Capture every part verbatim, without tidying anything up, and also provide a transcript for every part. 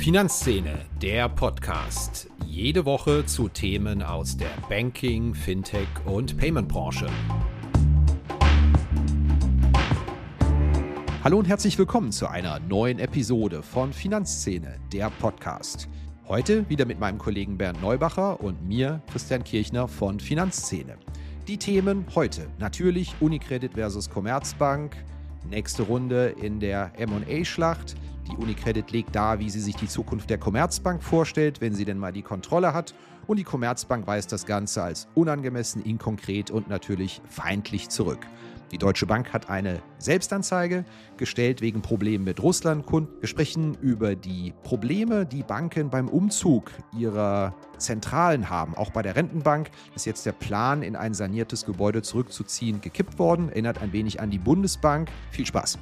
Finanzszene, der Podcast. Jede Woche zu Themen aus der Banking-, Fintech- und Payment-Branche. Hallo und herzlich willkommen zu einer neuen Episode von Finanzszene, der Podcast. Heute wieder mit meinem Kollegen Bernd Neubacher und mir, Christian Kirchner von Finanzszene. Die Themen heute natürlich Unicredit versus Commerzbank, nächste Runde in der M und A-Schlacht. Die Unicredit legt dar, wie sie sich die Zukunft der Commerzbank vorstellt, wenn sie denn mal die Kontrolle hat. Und die Commerzbank weist das Ganze als unangemessen, inkonkret und natürlich feindlich zurück. Die Deutsche Bank hat eine Selbstanzeige gestellt wegen Problemen mit Russland. Wir sprechen über die Probleme, die Banken beim Umzug ihrer Zentralen haben. Auch bei der Rentenbank ist jetzt der Plan, in ein saniertes Gebäude zurückzuziehen, gekippt worden. Erinnert ein wenig an die Bundesbank. Viel Spaß!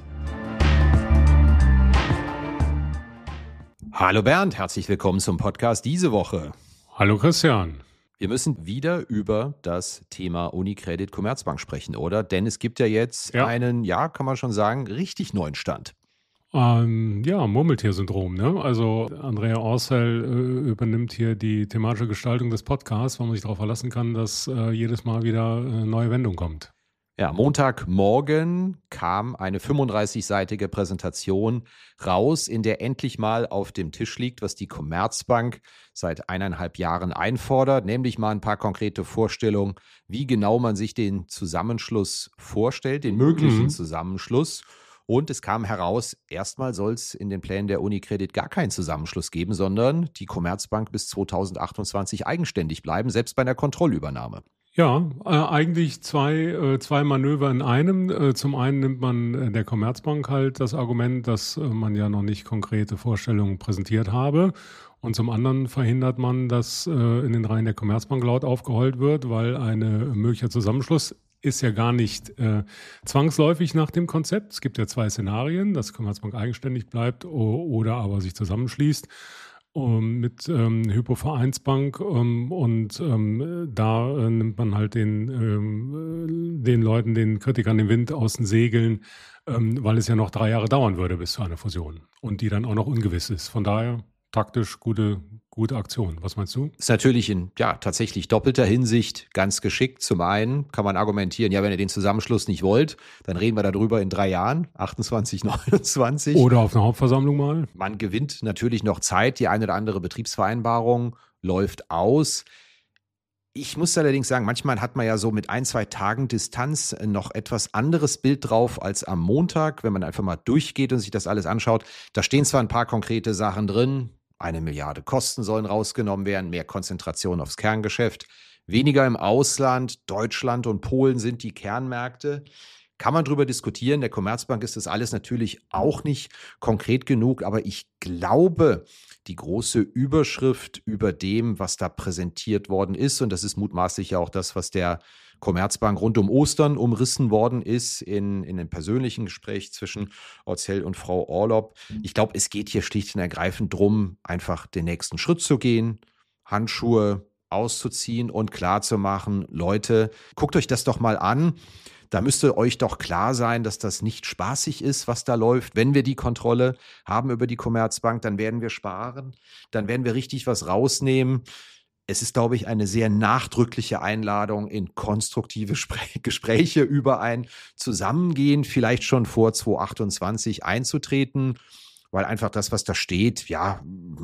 Hallo Bernd, herzlich willkommen zum Podcast diese Woche. Hallo Christian. Wir müssen wieder über das Thema Unicredit Commerzbank sprechen, oder? Denn es gibt ja jetzt ja. einen, ja, kann man schon sagen, richtig neuen Stand. Ähm, ja, Murmeltier-Syndrom, ne? Also Andrea Orcel äh, übernimmt hier die thematische Gestaltung des Podcasts, wo man sich darauf verlassen kann, dass äh, jedes Mal wieder eine neue Wendung kommt. Ja, Montagmorgen kam eine fünfunddreißigseitige Präsentation raus, in der endlich mal auf dem Tisch liegt, was die Commerzbank seit eineinhalb Jahren einfordert, nämlich mal ein paar konkrete Vorstellungen, wie genau man sich den Zusammenschluss vorstellt, den möglichen mhm. Zusammenschluss. Und es kam heraus, erstmal soll es in den Plänen der Unicredit gar keinen Zusammenschluss geben, sondern die Commerzbank bis zweitausendachtundzwanzig eigenständig bleiben, selbst bei einer Kontrollübernahme. Ja, äh, eigentlich zwei, äh, zwei Manöver in einem. Äh, zum einen nimmt man äh, der Commerzbank halt das Argument, dass äh, man ja noch nicht konkrete Vorstellungen präsentiert habe. Und zum anderen verhindert man, dass äh, in den Reihen der Commerzbank laut aufgeheult wird, weil ein möglicher Zusammenschluss ist ja gar nicht äh, zwangsläufig nach dem Konzept. Es gibt ja zwei Szenarien, dass Commerzbank eigenständig bleibt o- oder aber sich zusammenschließt. Um, mit ähm, Hypo-Vereinsbank um, und ähm, da äh, nimmt man halt den, ähm, den Leuten, den Kritikern den Wind aus den Segeln, ähm, weil es ja noch drei Jahre dauern würde bis zu einer Fusion und die dann auch noch ungewiss ist. Von daher taktisch gute, gute Aktion. Was meinst du? Ist natürlich in ja tatsächlich doppelter Hinsicht ganz geschickt. Zum einen kann man argumentieren, ja, wenn ihr den Zusammenschluss nicht wollt, dann reden wir darüber in drei Jahren, achtundzwanzig, neunundzwanzig. Oder auf einer Hauptversammlung mal. Man gewinnt natürlich noch Zeit. Die eine oder andere Betriebsvereinbarung läuft aus. Ich muss allerdings sagen, manchmal hat man ja so mit ein, zwei Tagen Distanz noch etwas anderes Bild drauf als am Montag, wenn man einfach mal durchgeht und sich das alles anschaut. Da stehen zwar ein paar konkrete Sachen drin, eine Milliarde Kosten sollen rausgenommen werden, mehr Konzentration aufs Kerngeschäft, weniger im Ausland, Deutschland und Polen sind die Kernmärkte. Kann man drüber diskutieren, der Commerzbank ist das alles natürlich auch nicht konkret genug, aber ich glaube, die große Überschrift über dem, was da präsentiert worden ist, und das ist mutmaßlich ja auch das, was der Commerzbank rund um Ostern umrissen worden ist in, in einem persönlichen Gespräch zwischen Orcel und Frau Orlopp. Ich glaube, es geht hier schlicht und ergreifend darum, einfach den nächsten Schritt zu gehen, Handschuhe auszuziehen und klarzumachen, Leute, guckt euch das doch mal an. Da müsste euch doch klar sein, dass das nicht spaßig ist, was da läuft. Wenn wir die Kontrolle haben über die Commerzbank, dann werden wir sparen, dann werden wir richtig was rausnehmen. Es ist, glaube ich, eine sehr nachdrückliche Einladung in konstruktive Spre- Gespräche über ein Zusammengehen, vielleicht schon vor zweitausendachtundzwanzig einzutreten, weil einfach das, was da steht, ja,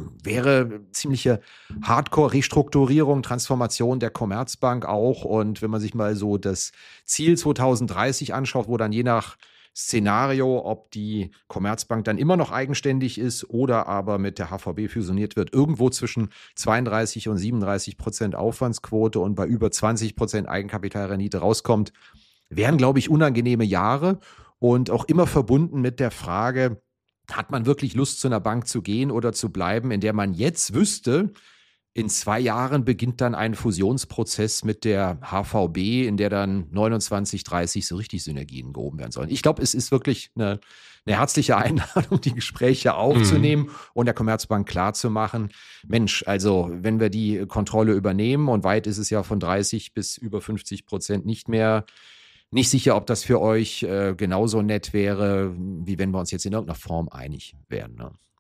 wäre ziemliche Hardcore-Restrukturierung, Transformation der Commerzbank auch. Und wenn man sich mal so das Ziel zweitausenddreißig anschaut, wo dann je nach Szenario, ob die Commerzbank dann immer noch eigenständig ist oder aber mit der H V B fusioniert wird, irgendwo zwischen zweiunddreißig und siebenunddreißig Prozent Aufwandsquote und bei über zwanzig Prozent Eigenkapitalrendite rauskommt, wären, glaube ich, unangenehme Jahre und auch immer verbunden mit der Frage, hat man wirklich Lust, zu einer Bank zu gehen oder zu bleiben, in der man jetzt wüsste, in zwei Jahren beginnt dann ein Fusionsprozess mit der H V B, in der dann neunundzwanzig, dreißig so richtig Synergien gehoben werden sollen. Ich glaube, es ist wirklich eine, eine herzliche Einladung, die Gespräche aufzunehmen mhm. und der Commerzbank klarzumachen, Mensch, also wenn wir die Kontrolle übernehmen und weit ist es ja von dreißig bis über fünfzig Prozent nicht mehr, nicht sicher, ob das für euch äh, genauso nett wäre, wie wenn wir uns jetzt in irgendeiner Form einig wären. Ne?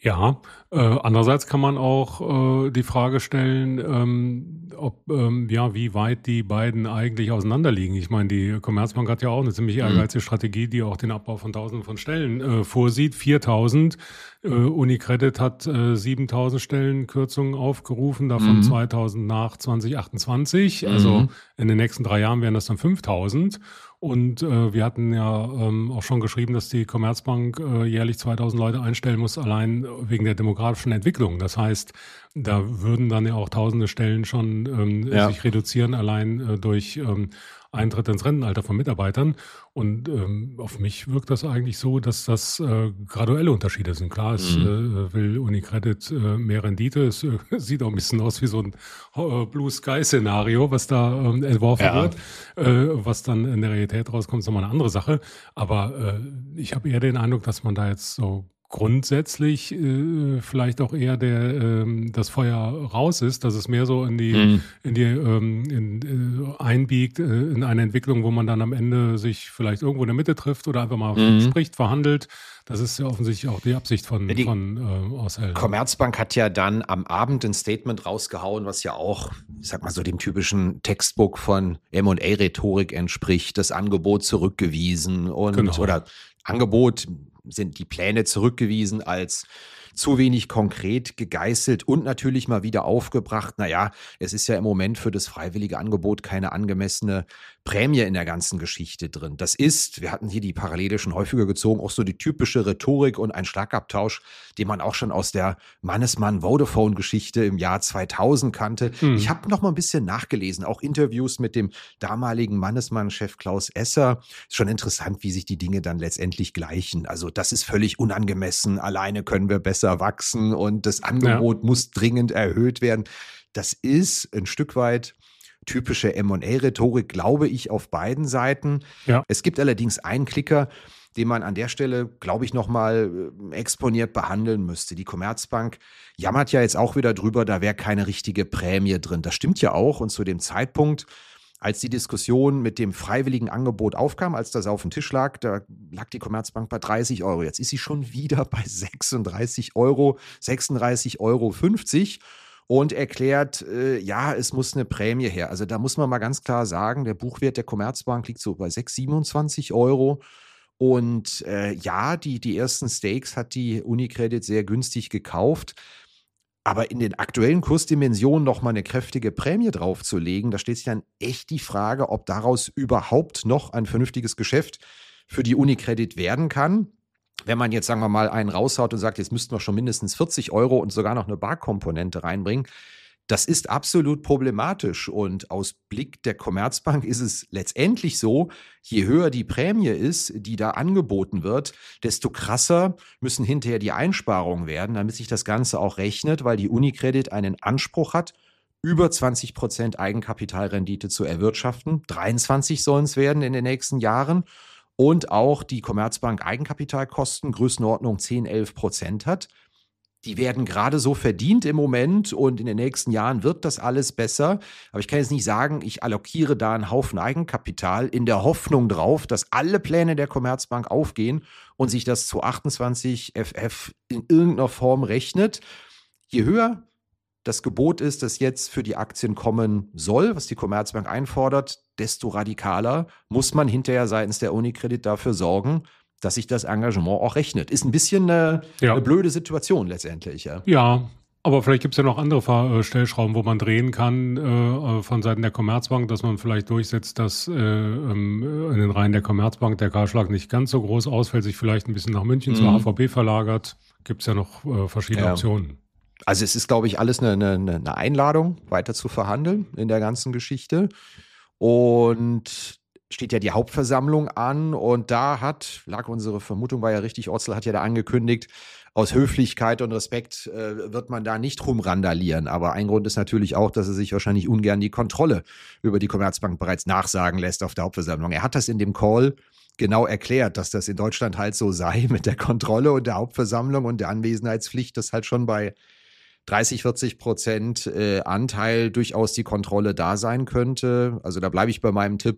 Ja, äh, andererseits kann man auch äh, die Frage stellen, ähm, ob ähm, ja, wie weit die beiden eigentlich auseinanderliegen. Ich meine, die Commerzbank hat ja auch eine ziemlich Mhm. ehrgeizige Strategie, die auch den Abbau von Tausenden von Stellen äh, vorsieht. viertausend. Äh, UniCredit hat äh, siebentausend Stellen Kürzungen aufgerufen, davon Mhm. zweitausend nach zwanzig achtundzwanzig. Also Mhm. in den nächsten drei Jahren wären das dann fünftausend. Und äh, wir hatten ja ähm, auch schon geschrieben, dass die Commerzbank äh, jährlich zweitausend Leute einstellen muss, allein wegen der demografischen Entwicklung. Das heißt, da würden dann ja auch tausende Stellen schon ähm, Ja. sich reduzieren, allein äh, durch ähm, Eintritt ins Rentenalter von Mitarbeitern. Und ähm, auf mich wirkt das eigentlich so, dass das äh, graduelle Unterschiede sind. Klar, es Mhm. äh, will UniCredit äh, mehr Rendite. Es äh, sieht auch ein bisschen aus wie so ein äh, Blue-Sky-Szenario, was da ähm, entworfen Ja. wird. Äh, was dann in der Realität rauskommt, ist nochmal eine andere Sache. Aber äh, ich habe eher den Eindruck, dass man da jetzt so grundsätzlich äh, vielleicht auch eher der ähm, das Feuer raus ist, dass es mehr so in die Mhm. in die ähm, in, äh, einbiegt äh, in eine Entwicklung, wo man dann am Ende sich vielleicht irgendwo in der Mitte trifft oder einfach mal Mhm. spricht, verhandelt. Das ist ja offensichtlich auch die Absicht von Ja, die von äh, Aushell. Commerzbank hat ja dann am Abend ein Statement rausgehauen, was ja auch, ich sag mal so, dem typischen Textbook von M und A-Rhetorik entspricht. Das Angebot zurückgewiesen und Genau. oder Angebot sind die Pläne zurückgewiesen als zu wenig konkret gegeißelt und natürlich mal wieder aufgebracht. Naja, es ist ja im Moment für das freiwillige Angebot keine angemessene Prämie in der ganzen Geschichte drin. Das ist, wir hatten hier die Parallele schon häufiger gezogen, auch so die typische Rhetorik und ein Schlagabtausch, den man auch schon aus der Mannesmann-Vodafone-Geschichte im Jahr zweitausend kannte. Mhm. Ich habe noch mal ein bisschen nachgelesen, auch Interviews mit dem damaligen Mannesmann-Chef Klaus Esser. Ist schon interessant, wie sich die Dinge dann letztendlich gleichen. Also das ist völlig unangemessen. Alleine können wir besser wachsen und das Angebot ja. muss dringend erhöht werden. Das ist ein Stück weit typische M und A-Rhetorik, glaube ich, auf beiden Seiten. Ja. Es gibt allerdings einen Klicker, den man an der Stelle, glaube ich, nochmal exponiert behandeln müsste. Die Commerzbank jammert ja jetzt auch wieder drüber, da wäre keine richtige Prämie drin. Das stimmt ja auch. Und zu dem Zeitpunkt, als die Diskussion mit dem freiwilligen Angebot aufkam, als das auf dem Tisch lag, da lag die Commerzbank bei dreißig Euro. Jetzt ist sie schon wieder bei sechsunddreißig Euro, sechsunddreißig Euro fünfzig und erklärt, äh, ja, es muss eine Prämie her. Also da muss man mal ganz klar sagen, der Buchwert der Commerzbank liegt so bei sechs, siebenundzwanzig Euro. Und äh, ja, die, die ersten Stakes hat die UniCredit sehr günstig gekauft. Aber in den aktuellen Kursdimensionen noch mal eine kräftige Prämie draufzulegen, da stellt sich dann echt die Frage, ob daraus überhaupt noch ein vernünftiges Geschäft für die UniCredit werden kann. Wenn man jetzt, sagen wir mal, einen raushaut und sagt, jetzt müssten wir schon mindestens vierzig Euro und sogar noch eine Barkomponente reinbringen, das ist absolut problematisch. Und aus Blick der Commerzbank ist es letztendlich so, je höher die Prämie ist, die da angeboten wird, desto krasser müssen hinterher die Einsparungen werden, damit sich das Ganze auch rechnet, weil die UniCredit einen Anspruch hat, über zwanzig Prozent Eigenkapitalrendite zu erwirtschaften. dreiundzwanzig sollen es werden in den nächsten Jahren. Und auch die Commerzbank Eigenkapitalkosten Größenordnung zehn, elf Prozent hat. Die werden gerade so verdient im Moment und in den nächsten Jahren wird das alles besser. Aber ich kann jetzt nicht sagen, ich allokiere da einen Haufen Eigenkapital in der Hoffnung drauf, dass alle Pläne der Commerzbank aufgehen und sich das zu achtundzwanzig F F in irgendeiner Form rechnet. Je höher das Gebot ist, das jetzt für die Aktien kommen soll, was die Commerzbank einfordert, desto radikaler muss man hinterher seitens der UniCredit dafür sorgen, dass sich das Engagement auch rechnet. Ist ein bisschen eine, ja. eine blöde Situation letztendlich. Ja, ja aber vielleicht gibt es ja noch andere Stellschrauben, wo man drehen kann äh, von Seiten der Commerzbank, dass man vielleicht durchsetzt, dass äh, in den Reihen der Commerzbank der Kahlschlag nicht ganz so groß ausfällt, sich vielleicht ein bisschen nach München mhm. zur H V B verlagert. Gibt es ja noch äh, verschiedene ja. Optionen. Also es ist, glaube ich, alles eine, eine, eine Einladung, weiter zu verhandeln in der ganzen Geschichte. Und steht ja die Hauptversammlung an und da hat, lag unsere Vermutung, war ja richtig, Otzel hat ja da angekündigt, aus Höflichkeit und Respekt äh, wird man da nicht rumrandalieren. Aber ein Grund ist natürlich auch, dass er sich wahrscheinlich ungern die Kontrolle über die Commerzbank bereits nachsagen lässt auf der Hauptversammlung. Er hat das in dem Call genau erklärt, dass das in Deutschland halt so sei mit der Kontrolle und der Hauptversammlung und der Anwesenheitspflicht, das halt schon bei dreißig, vierzig Prozent äh, Anteil durchaus die Kontrolle da sein könnte. Also da bleibe ich bei meinem Tipp,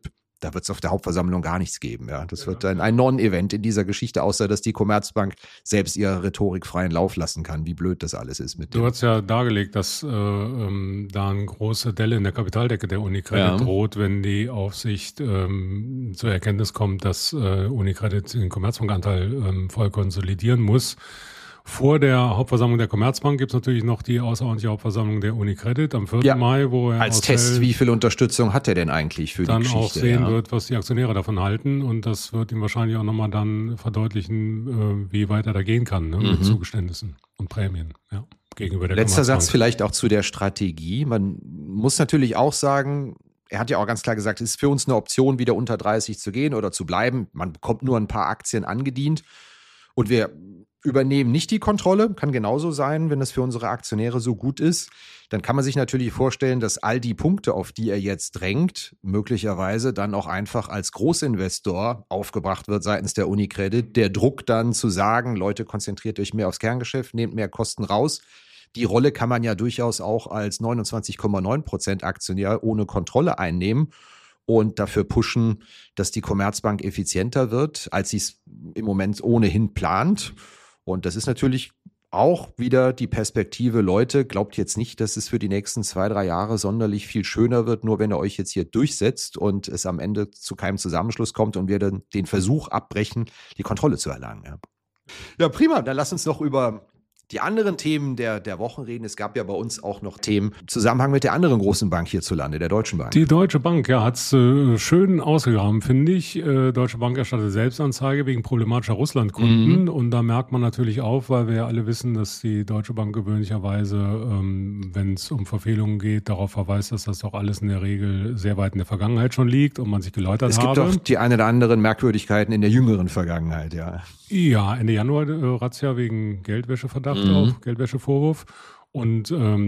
da wird es auf der Hauptversammlung gar nichts geben. Ja. Das wird ein, ein Non-Event in dieser Geschichte, außer dass die Commerzbank selbst ihrer Rhetorik freien Lauf lassen kann, wie blöd das alles ist. Mit du hast ja dargelegt, dass äh, ähm, da eine große Delle in der Kapitaldecke der Unicredit ja. droht, wenn die Aufsicht ähm, zur Erkenntnis kommt, dass äh, Unicredit den Commerzbankanteil ähm, voll konsolidieren muss. Vor der Hauptversammlung der Commerzbank gibt es natürlich noch die außerordentliche Hauptversammlung der Unicredit am vierten Ja, Mai, wo er als Test, wie viel Unterstützung hat er denn eigentlich für die Geschichte? Dann auch sehen ja. wird, was die Aktionäre davon halten, und das wird ihm wahrscheinlich auch nochmal dann verdeutlichen, wie weit er da gehen kann, ne, mhm. mit Zugeständnissen und Prämien, ja, gegenüber der Letzter Commerzbank. Satz vielleicht auch zu der Strategie. Man muss natürlich auch sagen, er hat ja auch ganz klar gesagt, es ist für uns eine Option, wieder unter dreißig zu gehen oder zu bleiben. Man bekommt nur ein paar Aktien angedient und wir übernehmen nicht die Kontrolle, kann genauso sein, wenn es für unsere Aktionäre so gut ist. Dann kann man sich natürlich vorstellen, dass all die Punkte, auf die er jetzt drängt, möglicherweise dann auch einfach als Großinvestor aufgebracht wird seitens der Unicredit. Der Druck dann zu sagen, Leute, konzentriert euch mehr aufs Kerngeschäft, nehmt mehr Kosten raus. Die Rolle kann man ja durchaus auch als neunundzwanzig Komma neun Prozent Aktionär ohne Kontrolle einnehmen und dafür pushen, dass die Commerzbank effizienter wird, als sie es im Moment ohnehin plant. Und das ist natürlich auch wieder die Perspektive, Leute, glaubt jetzt nicht, dass es für die nächsten zwei, drei Jahre sonderlich viel schöner wird, nur wenn ihr euch jetzt hier durchsetzt und es am Ende zu keinem Zusammenschluss kommt und wir dann den Versuch abbrechen, die Kontrolle zu erlangen. Ja, ja prima, dann lass uns noch über die anderen Themen der, der Wochen reden. Es gab ja bei uns auch noch Themen im Zusammenhang mit der anderen großen Bank hierzulande, der Deutschen Bank. Die Deutsche Bank, ja, hat es äh, schön ausgegraben, finde ich. Äh, Deutsche Bank erstattet Selbstanzeige wegen problematischer Russlandkunden. Mhm. Und da merkt man natürlich auf, weil wir ja alle wissen, dass die Deutsche Bank gewöhnlicherweise, ähm, wenn es um Verfehlungen geht, darauf verweist, dass das doch alles in der Regel sehr weit in der Vergangenheit schon liegt und man sich geläutert habe. Es gibt habe. doch die eine oder anderen Merkwürdigkeiten in der jüngeren Vergangenheit, ja. Ja, Ende Januar äh, Razzia wegen Geldwäscheverdacht Mhm. auf, Geldwäschevorwurf. Und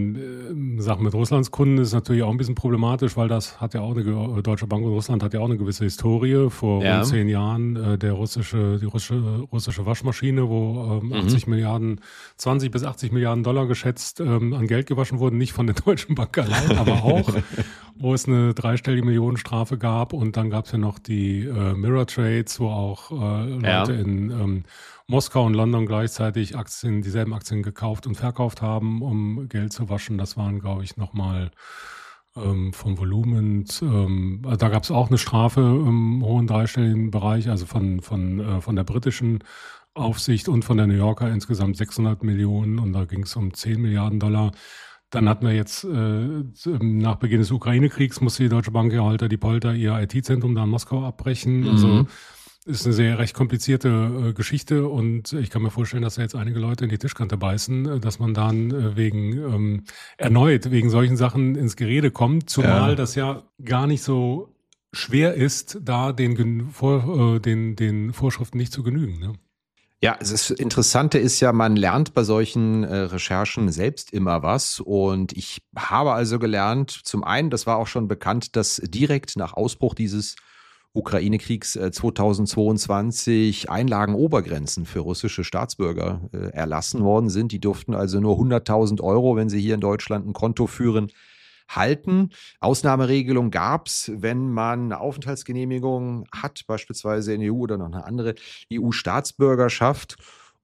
ähm, Sachen mit Russlandskunden ist natürlich auch ein bisschen problematisch, weil das hat ja auch eine Deutsche Bank und Russland hat ja auch eine gewisse Historie. Vor ja. rund zehn Jahren äh, der russische, die russische, russische Waschmaschine, wo ähm, mhm. achtzig Milliarden, zwanzig bis achtzig Milliarden Dollar geschätzt ähm, an Geld gewaschen wurden, nicht von der Deutschen Bank allein, aber auch, wo es eine dreistellige Millionenstrafe gab. Und dann gab es ja noch die äh, Mirror Trades, wo auch äh, Leute ja. in ähm, Moskau und London gleichzeitig Aktien, dieselben Aktien gekauft und verkauft haben, um Geld zu waschen. Das waren, glaube ich, nochmal ähm, vom Volumen. Ähm, also da gab es auch eine Strafe im hohen dreistelligen Bereich, also von, von, äh, von der britischen Aufsicht und von der New Yorker insgesamt sechshundert Millionen, und da ging es um zehn Milliarden Dollar. Dann hatten wir jetzt, äh, nach Beginn des Ukraine-Kriegs musste die Deutsche Bank ja Holter die Polter ihr I T-Zentrum da in Moskau abbrechen. Mhm. Also ist eine sehr recht komplizierte äh, Geschichte, und ich kann mir vorstellen, dass da jetzt einige Leute in die Tischkante beißen, äh, dass man dann äh, wegen ähm, erneut wegen solchen Sachen ins Gerede kommt, zumal ja. das ja gar nicht so schwer ist, da den, vor, äh, den, den Vorschriften nicht zu genügen. Ne? Ja, das Interessante ist ja, man lernt bei solchen äh, Recherchen selbst immer was, und ich habe also gelernt, zum einen, das war auch schon bekannt, dass direkt nach Ausbruch dieses Ukraine-Kriegs zweitausendzweiundzwanzig Einlagenobergrenzen für russische Staatsbürger äh, erlassen worden sind. Die durften also nur hunderttausend Euro, wenn sie hier in Deutschland ein Konto führen, halten. Ausnahmeregelung gab es, wenn man eine Aufenthaltsgenehmigung hat, beispielsweise in der E U oder noch eine andere E U-Staatsbürgerschaft.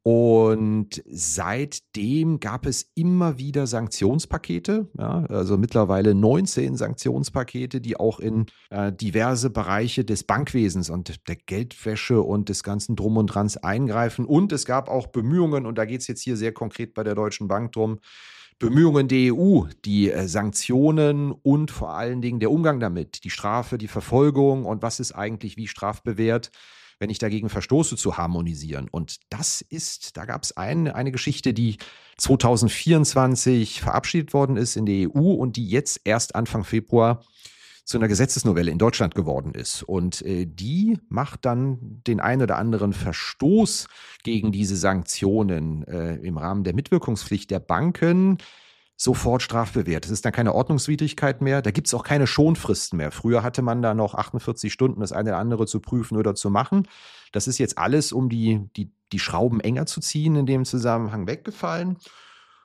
Und seitdem gab es immer wieder Sanktionspakete, ja, also mittlerweile neunzehn Sanktionspakete, die auch in äh, diverse Bereiche des Bankwesens und der Geldwäsche und des ganzen Drum und Drans eingreifen. Und es gab auch Bemühungen, und da geht es jetzt hier sehr konkret bei der Deutschen Bank drum, Bemühungen der E U, die äh, Sanktionen und vor allen Dingen der Umgang damit, die Strafe, die Verfolgung und was ist eigentlich wie strafbewehrt, wenn ich dagegen verstoße, zu harmonisieren. Und das ist, da gab es ein, eine Geschichte, die zweitausendvierundzwanzig verabschiedet worden ist in der E U und die jetzt erst Anfang Februar zu einer Gesetzesnovelle in Deutschland geworden ist. Und äh, die macht dann den einen oder anderen Verstoß gegen diese Sanktionen äh, im Rahmen der Mitwirkungspflicht der Banken sofort strafbewehrt. Es ist dann keine Ordnungswidrigkeit mehr. Da gibt es auch keine Schonfristen mehr. Früher hatte man da noch achtundvierzig Stunden, das eine oder andere zu prüfen oder zu machen. Das ist jetzt alles, um die, die, die Schrauben enger zu ziehen, in dem Zusammenhang weggefallen.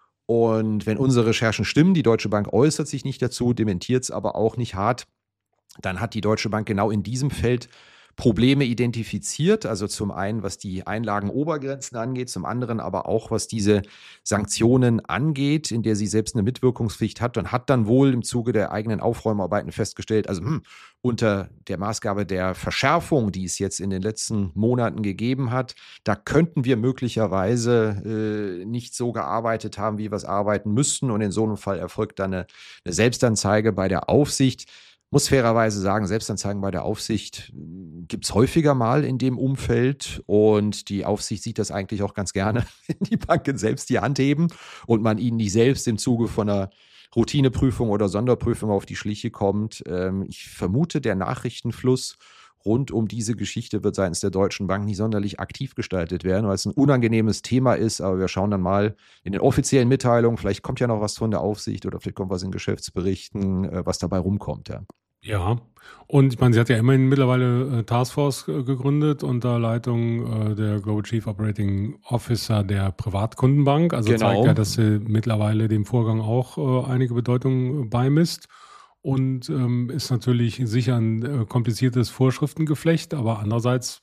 Und wenn unsere Recherchen stimmen, die Deutsche Bank äußert sich nicht dazu, dementiert es aber auch nicht hart, dann hat die Deutsche Bank genau in diesem Feld Probleme identifiziert, also zum einen, was die Einlagenobergrenzen angeht, zum anderen aber auch, was diese Sanktionen angeht, in der sie selbst eine Mitwirkungspflicht hat und hat dann wohl im Zuge der eigenen Aufräumarbeiten festgestellt, also hm, unter der Maßgabe der Verschärfung, die es jetzt in den letzten Monaten gegeben hat, da könnten wir möglicherweise äh, nicht so gearbeitet haben, wie wir es arbeiten müssten, und in so einem Fall erfolgt dann eine, eine Selbstanzeige bei der Aufsicht. Muss fairerweise sagen, Selbstanzeigen bei der Aufsicht gibt es häufiger mal in dem Umfeld, und die Aufsicht sieht das eigentlich auch ganz gerne, wenn die Banken selbst die Hand heben und man ihnen nicht selbst im Zuge von einer Routineprüfung oder Sonderprüfung auf die Schliche kommt. Ich vermute, der Nachrichtenfluss rund um diese Geschichte wird seitens der Deutschen Bank nicht sonderlich aktiv gestaltet werden, weil es ein unangenehmes Thema ist. Aber wir schauen dann mal in den offiziellen Mitteilungen. Vielleicht kommt ja noch was von der Aufsicht oder vielleicht kommt was in Geschäftsberichten, was dabei rumkommt. Ja, ja. Und ich meine, sie hat ja immerhin mittlerweile äh, Taskforce äh, gegründet unter Leitung äh, der Global Chief Operating Officer der Privatkundenbank. Also genau. Zeigt ja, dass sie mittlerweile dem Vorgang auch äh, einige Bedeutung beimisst. Und ähm, ist natürlich sicher ein äh, kompliziertes Vorschriftengeflecht, aber andererseits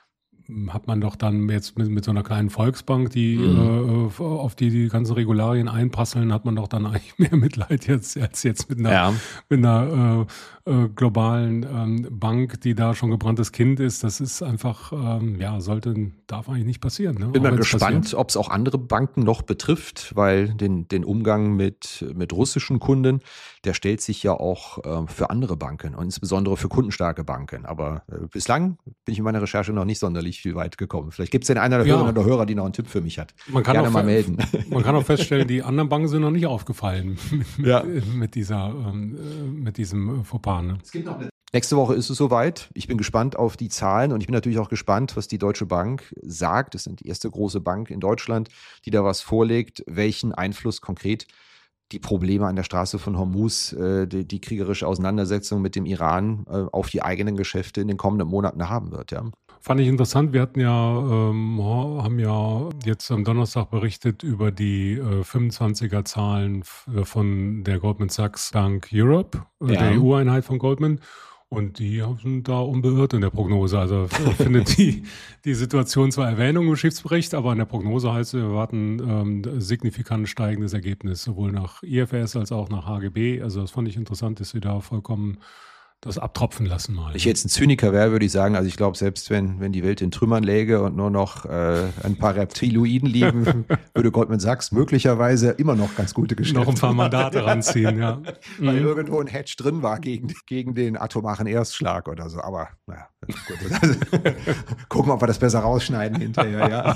hat man doch dann jetzt mit, mit so einer kleinen Volksbank, die mhm. äh, auf die die ganzen Regularien einprasseln, hat man doch dann eigentlich mehr Mitleid jetzt, als jetzt mit einer, ja. mit einer äh, äh, globalen ähm, Bank, die da schon gebranntes Kind ist. Das ist einfach, ähm, ja, sollte, darf eigentlich nicht passieren. Ne? Bin mal gespannt, ob es auch andere Banken noch betrifft, weil den, den Umgang mit, mit russischen Kunden, der stellt sich ja auch äh, für andere Banken und insbesondere für kundenstarke Banken. Aber äh, bislang bin ich in meiner Recherche noch nicht sonderlich viel weit gekommen. Vielleicht gibt es den einen oder Hörerinnen oder Hörer, die noch einen Tipp für mich hat. Man kann Gerne auch mal melden. Man kann auch feststellen, die anderen Banken sind noch nicht aufgefallen mit, ja. mit, dieser, ähm, mit diesem Fauxpas. Ne? Es gibt noch eine Nächste Woche ist es soweit. Ich bin gespannt auf die Zahlen und ich bin natürlich auch gespannt, was die Deutsche Bank sagt. Das ist die erste große Bank in Deutschland, die da was vorlegt, welchen Einfluss konkret die Probleme an der Straße von Hormuz, äh, die, die kriegerische Auseinandersetzung mit dem Iran äh, auf die eigenen Geschäfte in den kommenden Monaten haben wird. Ja. Fand ich interessant. Wir hatten ja, ähm, haben ja jetzt am Donnerstag berichtet über die äh, fünfundzwanziger Zahlen von der Goldman Sachs Bank Europe, äh, ja. der E U-Einheit von Goldman. Und die sind da unbeirrt in der Prognose. Also findet die, die Situation zwar Erwähnung im Geschäftsbericht, aber in der Prognose heißt es, wir erwarten ähm, signifikant steigendes Ergebnis, sowohl nach I F R S als auch nach H G B. Also das fand ich interessant, dass sie da vollkommen das abtropfen lassen mal. Wenn ich jetzt ein Zyniker wäre, würde ich sagen, also ich glaube, selbst wenn, wenn die Welt in Trümmern läge und nur noch äh, ein paar Reptiloiden liegen, würde Goldman Sachs möglicherweise immer noch ganz gute Geschäfte noch ein paar Mandate ranziehen, ja. Weil mhm. irgendwo ein Hedge drin war gegen, gegen den atomaren Erstschlag oder so. Aber naja, gut. Also, gucken wir, ob wir das besser rausschneiden hinterher, ja.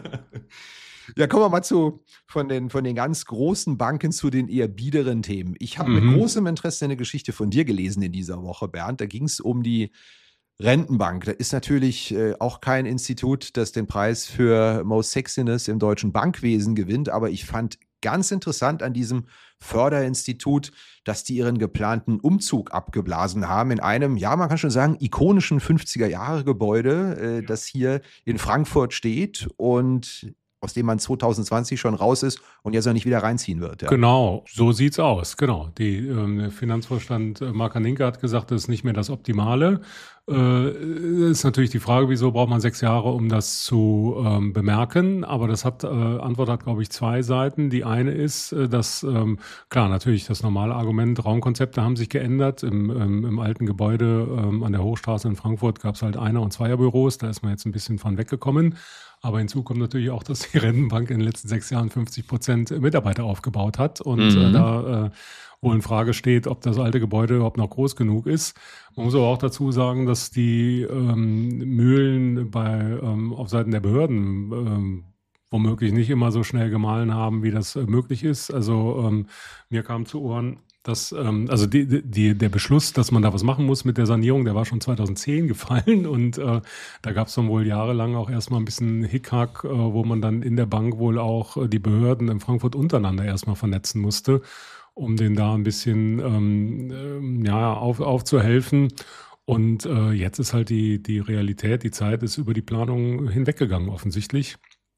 Ja, kommen wir mal zu von den, von den ganz großen Banken zu den eher biederen Themen. Ich habe mhm. mit großem Interesse eine Geschichte von dir gelesen in dieser Woche, Bernd. Da ging es um die Rentenbank. Da ist natürlich äh, auch kein Institut, das den Preis für Most Sexiness im deutschen Bankwesen gewinnt. Aber ich fand ganz interessant an diesem Förderinstitut, dass die ihren geplanten Umzug abgeblasen haben in einem, ja, man kann schon sagen, ikonischen fünfziger-Jahre-Gebäude, äh, ja. das hier in Frankfurt steht und aus dem man zwanzig zwanzig schon raus ist und jetzt noch nicht wieder reinziehen wird. Ja. Genau, so sieht's aus. Genau. Die, ähm, der Finanzvorstand äh, Mark Haninke hat gesagt, das ist nicht mehr das Optimale. Äh, ist natürlich die Frage, wieso braucht man sechs Jahre, um das zu ähm, bemerken. Aber das hat, äh, Antwort hat, glaube ich, zwei Seiten. Die eine ist, äh, dass, ähm, klar, natürlich das normale Argument, Raumkonzepte haben sich geändert. Im, ähm, im alten Gebäude ähm, an der Hochstraße in Frankfurt gab es halt Einer- und Zweierbüros. Da ist man jetzt ein bisschen von weggekommen. Aber hinzu kommt natürlich auch, dass die Rentenbank in den letzten sechs Jahren fünfzig Prozent Mitarbeiter aufgebaut hat und mhm. äh, da äh, wohl in Frage steht, ob das alte Gebäude überhaupt noch groß genug ist. Man muss aber auch dazu sagen, dass die ähm, Mühlen bei ähm, auf Seiten der Behörden ähm, womöglich nicht immer so schnell gemahlen haben, wie das äh, möglich ist. Also ähm, mir kam zu Ohren, dass, ähm, also die, die, der Beschluss, dass man da was machen muss mit der Sanierung, der war schon zweitausendzehn gefallen und äh, da gab es dann wohl jahrelang auch erstmal ein bisschen Hickhack, äh, wo man dann in der Bank wohl auch äh, die Behörden in Frankfurt untereinander erstmal vernetzen musste, um denen da ein bisschen ähm, äh, ja, auf, aufzuhelfen. Und äh, jetzt ist halt die, die Realität, die Zeit ist über die Planung hinweggegangen offensichtlich.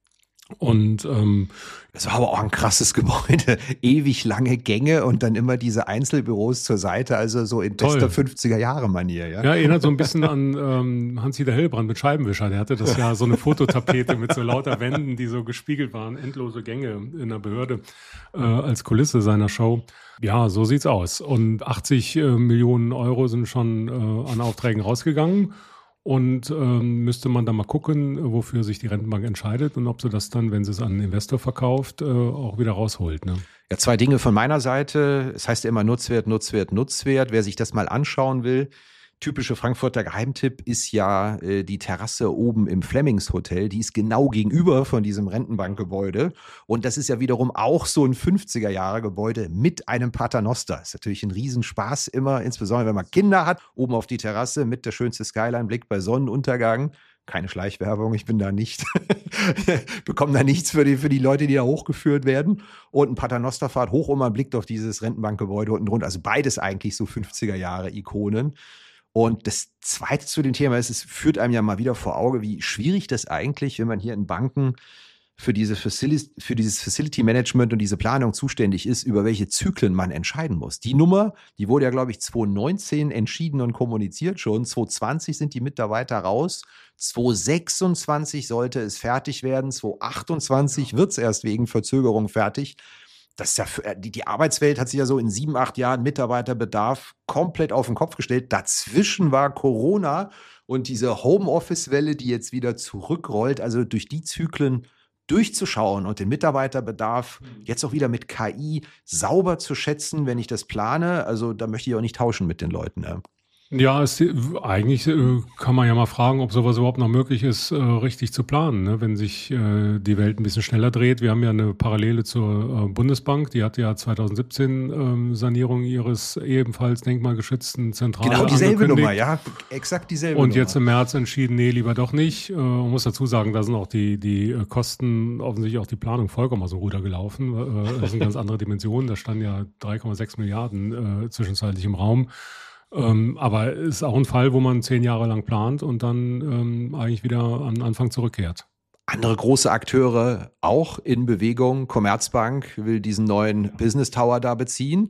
Und ähm, das war aber auch ein krasses Gebäude. Ewig lange Gänge und dann immer diese Einzelbüros zur Seite, also so in bester fünfziger-Jahre-Manier. Ja? Ja, erinnert so ein bisschen an ähm, Hans-Dieter Hillebrand mit Scheibenwischer. Der hatte das ja so eine Fototapete mit so lauter Wänden, die so gespiegelt waren, endlose Gänge in der Behörde äh, als Kulisse seiner Show. Ja, so sieht's aus. Und achtzig äh, Millionen Euro sind schon äh, an Aufträgen rausgegangen. Und ähm, müsste man dann mal gucken, wofür sich die Rentenbank entscheidet und ob sie das dann, wenn sie es an einen Investor verkauft, äh, auch wieder rausholt. Ne? Ja, zwei Dinge von meiner Seite. Es heißt ja immer Nutzwert, Nutzwert, Nutzwert. Wer sich das mal anschauen will, typische Frankfurter Geheimtipp ist ja äh, die Terrasse oben im Flemings Hotel. Die ist genau gegenüber von diesem Rentenbankgebäude. Und das ist ja wiederum auch so ein fünfziger-Jahre-Gebäude mit einem Paternoster. Ist natürlich ein Riesenspaß immer, insbesondere wenn man Kinder hat. Oben auf die Terrasse mit der schönste Skyline-Blick bei Sonnenuntergang. Keine Schleichwerbung, ich bin da nicht, bekomme da nichts für die, für die Leute, die da hochgeführt werden. Und ein Paternosterfahrt hoch und man blickt auf dieses Rentenbankgebäude unten drunter. Also beides eigentlich so fünfziger-Jahre-Ikonen. Und das Zweite zu dem Thema ist, es führt einem ja mal wieder vor Auge, wie schwierig das eigentlich, wenn man hier in Banken für, diese Facility, für dieses Facility Management und diese Planung zuständig ist, über welche Zyklen man entscheiden muss. Die Nummer, die wurde ja, glaube ich, zwanzig neunzehn entschieden und kommuniziert schon. zwanzig zwanzig sind die Mitarbeiter raus. zwanzig sechsundzwanzig sollte es fertig werden. zwanzig achtundzwanzig wird es erst wegen Verzögerung fertig. Das ist ja für, die, die Arbeitswelt hat sich ja so in sieben, acht Jahren Mitarbeiterbedarf komplett auf den Kopf gestellt. Dazwischen war Corona und diese Homeoffice-Welle, die jetzt wieder zurückrollt, also durch die Zyklen durchzuschauen und den Mitarbeiterbedarf jetzt auch wieder mit K I sauber zu schätzen, wenn ich das plane. Also da möchte ich auch nicht tauschen mit den Leuten. Ne? Ja, es, eigentlich äh, kann man ja mal fragen, ob sowas überhaupt noch möglich ist, äh, richtig zu planen, ne? Wenn sich äh, die Welt ein bisschen schneller dreht. Wir haben ja eine Parallele zur äh, Bundesbank, die hat ja zwanzig siebzehn ähm, Sanierung ihres ebenfalls denkmalgeschützten Zentrale Genau dieselbe angekündigt. Nummer, ja, exakt dieselbe Und Nummer. jetzt im März entschieden, nee, lieber doch nicht. Äh, man muss dazu sagen, da sind auch die, die äh, Kosten, offensichtlich auch die Planung vollkommen aus dem Ruder gelaufen. Äh, das sind ganz andere Dimensionen. Da standen ja drei Komma sechs Milliarden äh, zwischenzeitlich im Raum. Ähm, aber es ist auch ein Fall, wo man zehn Jahre lang plant und dann ähm, eigentlich wieder an Anfang zurückkehrt. Andere große Akteure auch in Bewegung. Commerzbank will diesen neuen Business Tower da beziehen.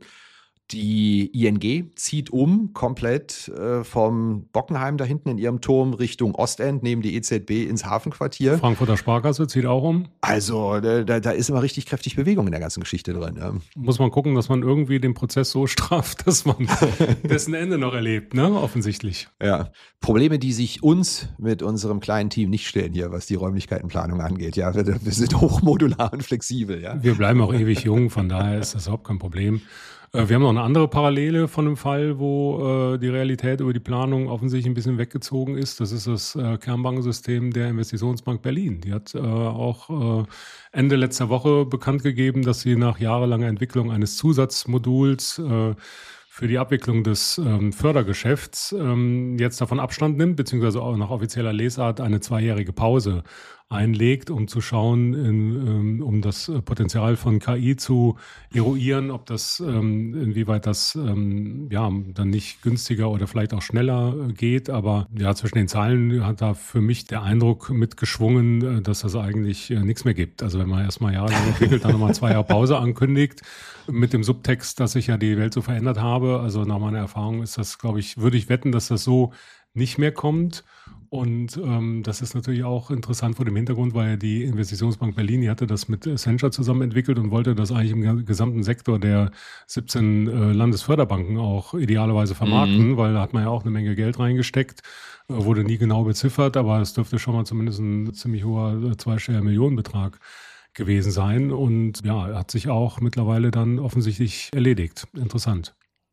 Die I N G zieht um komplett äh, vom Bockenheim da hinten in ihrem Turm Richtung Ostend, neben die E Z B ins Hafenquartier. Frankfurter Sparkasse zieht auch um. Also da, da ist immer richtig kräftig Bewegung in der ganzen Geschichte drin. Ja. Muss man gucken, dass man irgendwie den Prozess so strafft, dass man dessen Ende noch erlebt, ne? Offensichtlich. Ja, Probleme, die sich uns mit unserem kleinen Team nicht stellen hier, was die Räumlichkeitenplanung angeht. Ja, wir, wir sind hochmodular und flexibel. Ja. Wir bleiben auch ewig jung, von daher ist das überhaupt kein Problem. Wir haben noch eine andere Parallele von einem Fall, wo äh, die Realität über die Planung offensichtlich ein bisschen weggezogen ist. Das ist das äh, Kernbankensystem der Investitionsbank Berlin. Die hat äh, auch äh, Ende letzter Woche bekannt gegeben, dass sie nach jahrelanger Entwicklung eines Zusatzmoduls äh, für die Abwicklung des ähm, Fördergeschäfts ähm, jetzt davon Abstand nimmt, beziehungsweise auch nach offizieller Lesart eine zweijährige Pause einlegt, um zu schauen, in, ähm, um das Potenzial von K I zu eruieren, ob das, ähm, inwieweit das ähm, ja dann nicht günstiger oder vielleicht auch schneller äh, geht. Aber ja, zwischen den Zeilen hat da für mich der Eindruck mitgeschwungen, äh, dass das eigentlich äh, nichts mehr gibt. Also wenn man erstmal jahrelang entwickelt, dann nochmal zwei Jahre Pause ankündigt, mit dem Subtext, dass sich ja die Welt so verändert habe. Also nach meiner Erfahrung ist das, glaube ich, würde ich wetten, dass das so nicht mehr kommt. Und ähm, das ist natürlich auch interessant vor dem Hintergrund, weil die Investitionsbank Berlin, die hatte das mit Accenture zusammen entwickelt und wollte das eigentlich im gesamten Sektor der siebzehn äh, Landesförderbanken auch idealerweise vermarkten, mhm. weil da hat man ja auch eine Menge Geld reingesteckt, äh, wurde nie genau beziffert, aber es dürfte schon mal zumindest ein ziemlich hoher äh, zweistelliger Millionenbetrag gewesen sein. Und ja, hat sich auch mittlerweile dann offensichtlich erledigt. Interessant.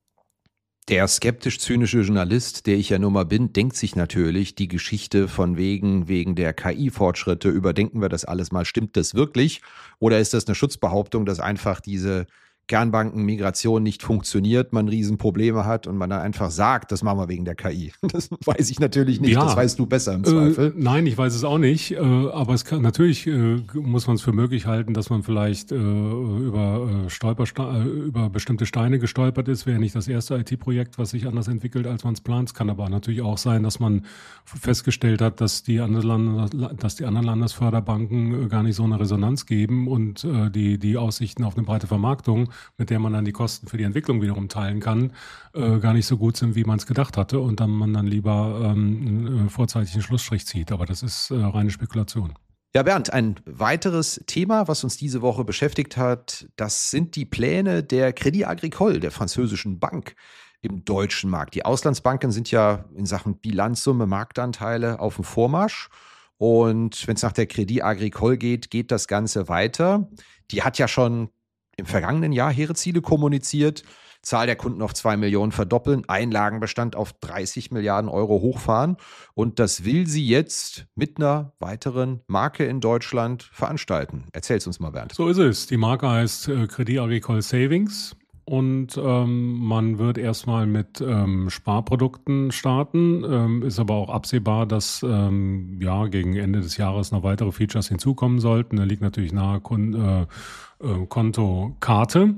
Der skeptisch-zynische Journalist, der ich ja nun mal bin, denkt sich natürlich die Geschichte von wegen, wegen der K I-Fortschritte, überdenken wir das alles mal, stimmt das wirklich? Oder ist das eine Schutzbehauptung, dass einfach diese Kernbankenmigration nicht funktioniert, man Riesenprobleme hat und man dann einfach sagt, das machen wir wegen der K I. Das weiß ich natürlich nicht, ja, das weißt du besser im Zweifel. Äh, nein, ich weiß es auch nicht, äh, aber es kann, natürlich äh, muss man es für möglich halten, dass man vielleicht äh, über, äh, Stolperste- äh, über bestimmte Steine gestolpert ist. Wäre nicht das erste I T-Projekt, was sich anders entwickelt, als man es plant. Es kann aber natürlich auch sein, dass man festgestellt hat, dass die anderen, Land- dass die anderen Landesförderbanken äh, gar nicht so eine Resonanz geben und äh, die, die Aussichten auf eine breite Vermarktung, mit der man dann die Kosten für die Entwicklung wiederum teilen kann, äh, gar nicht so gut sind, wie man es gedacht hatte und dann man dann lieber ähm, einen vorzeitigen Schlussstrich zieht. Aber das ist äh, reine Spekulation. Ja, Bernd, ein weiteres Thema, was uns diese Woche beschäftigt hat, das sind die Pläne der Crédit Agricole, der französischen Bank, im deutschen Markt. Die Auslandsbanken sind ja in Sachen Bilanzsumme, Marktanteile auf dem Vormarsch. Und wenn es nach der Crédit Agricole geht, geht das Ganze weiter. Die hat ja schon im vergangenen Jahr hehre Ziele kommuniziert, Zahl der Kunden auf zwei Millionen verdoppeln, Einlagenbestand auf dreißig Milliarden Euro hochfahren. Und das will sie jetzt mit einer weiteren Marke in Deutschland veranstalten. Erzähl's uns mal, Bernd. So ist es. Die Marke heißt äh, Crédit Agricole Savings. Und ähm, man wird erstmal mit ähm, Sparprodukten starten, ähm, ist aber auch absehbar, dass ähm, ja gegen Ende des Jahres noch weitere Features hinzukommen sollten. Da liegt natürlich nahe Kon- äh, äh, Kontokarte.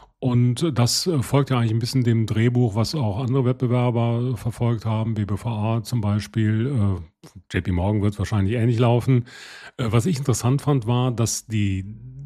Und das äh, folgt ja eigentlich ein bisschen dem Drehbuch, was auch andere Wettbewerber verfolgt haben, B B V A zum Beispiel. Äh, J P Morgan wird wahrscheinlich ähnlich laufen. Äh, was ich interessant fand, war, dass die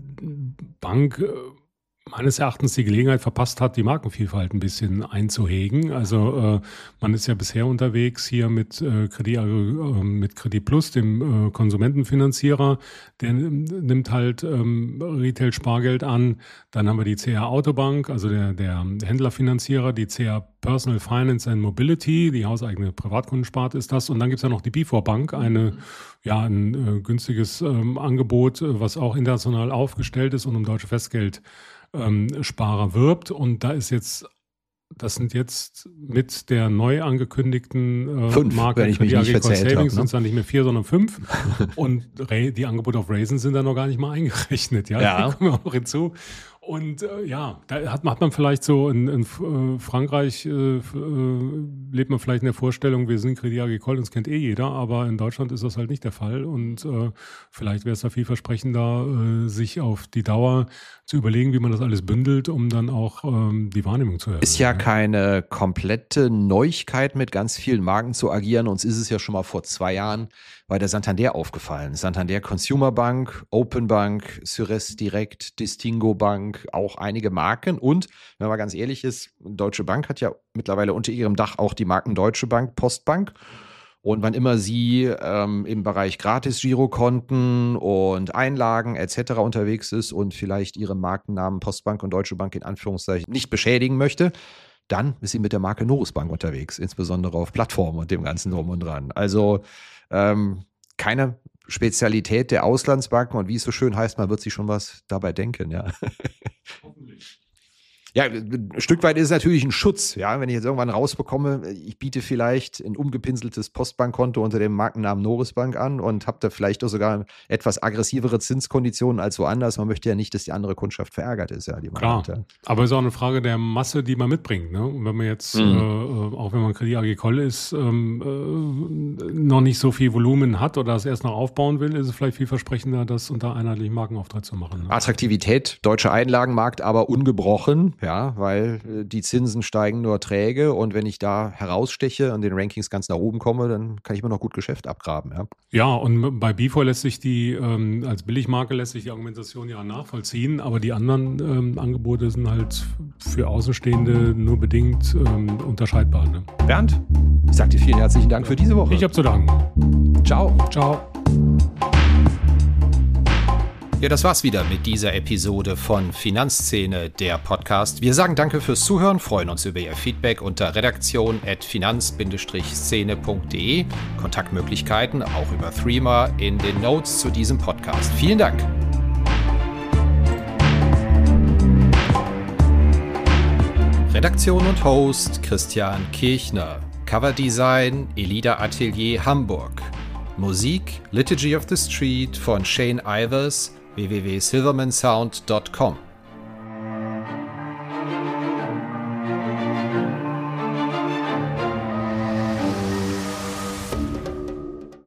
Bank äh, meines Erachtens die Gelegenheit verpasst hat, die Markenvielfalt ein bisschen einzuhegen. Also äh, man ist ja bisher unterwegs hier mit äh, Credit, äh, mit Credit Plus, dem äh, Konsumentenfinanzierer. Der nimmt halt ähm, Retail-Spargeld an. Dann haben wir die C R Autobank, also der, der Händlerfinanzierer, die C R Personal Finance and Mobility, die hauseigene Privatkundensparte ist das. Und dann gibt es ja noch die B vier Bank, eine, ja, ein äh, günstiges ähm, Angebot, was auch international aufgestellt ist und um deutsche Festgeld Ähm, Sparer wirbt. Und da ist jetzt, das sind jetzt mit der neu angekündigten äh, fünf, Marke wenn ich mich nicht Agricole verzählt Savings, habe, ne? sind es dann nicht mehr vier, sondern fünf. Und Ra- die Angebote auf Raisin sind da noch gar nicht mal eingerechnet. Ja, Ja. die kommen auch noch hinzu. Und äh, ja, da hat, hat man vielleicht so in, in äh, Frankreich äh, f- äh, lebt man vielleicht in der Vorstellung, wir sind Crédit Agricole, uns kennt eh jeder, aber in Deutschland ist das halt nicht der Fall. Und äh, vielleicht wäre es da vielversprechender, äh, sich auf die Dauer zu überlegen, wie man das alles bündelt, um dann auch ähm, die Wahrnehmung zu erhöhen. Ist ja keine komplette Neuigkeit, mit ganz vielen Marken zu agieren. Uns ist es ja schon mal vor zwei Jahren bei der Santander aufgefallen. Santander Consumer Bank, Open Bank, Sures Direct, Distingo Bank, auch einige Marken. Und, wenn man ganz ehrlich ist, Deutsche Bank hat ja mittlerweile unter ihrem Dach auch die Marken Deutsche Bank, Postbank. Und wann immer sie ähm, im Bereich Gratis-Girokonten und Einlagen et cetera unterwegs ist und vielleicht ihre Markennamen Postbank und Deutsche Bank in Anführungszeichen nicht beschädigen möchte, dann ist sie mit der Marke Norus Bank unterwegs, insbesondere auf Plattformen und dem ganzen Drum und Dran. Also ähm, keine Spezialität der Auslandsbanken und wie es so schön heißt, man wird sich schon was dabei denken, ja. Hoffentlich. Ja, ein Stück weit ist es natürlich ein Schutz, ja, wenn ich jetzt irgendwann rausbekomme, ich biete vielleicht ein umgepinseltes Postbankkonto unter dem Markennamen Norus Bank an und habe da vielleicht auch sogar etwas aggressivere Zinskonditionen als woanders. Man möchte ja nicht, dass die andere Kundschaft verärgert ist, ja, die man Klar, hat, ja. aber es ist auch eine Frage der Masse, die man mitbringt. Ne? Und wenn man jetzt, Mhm. äh, auch wenn man Crédit Agricole ist, ähm, äh, noch nicht so viel Volumen hat oder es erst noch aufbauen will, ist es vielleicht vielversprechender, das unter einheitlichen Markenauftritt zu machen. Ne? Attraktivität, deutscher Einlagenmarkt aber ungebrochen, ja, weil äh, die Zinsen steigen nur träge und wenn ich da heraussteche und den Rankings ganz nach oben komme, dann kann ich mir noch gut Geschäft abgraben, ja. Ja, und bei B I F O lässt sich die, ähm, als Billigmarke lässt sich die Argumentation ja nachvollziehen, aber die anderen ähm, Angebote sind halt für Außenstehende nur bedingt ähm, unterscheidbar. Ne? Bernd, ich sag dir vielen herzlichen Dank für diese Woche. Ich habe zu danken. Ciao. Ciao. Ja, das war's wieder mit dieser Episode von Finanzszene, der Podcast. Wir sagen danke fürs Zuhören, freuen uns über Ihr Feedback unter redaktion at finanz szene punkt de. Kontaktmöglichkeiten auch über Threema in den Notes zu diesem Podcast. Vielen Dank. Redaktion und Host Christian Kirchner. Coverdesign Elida Atelier Hamburg. Musik Liturgy of the Street von Shane Ivers, w w w punkt silvermansound punkt com.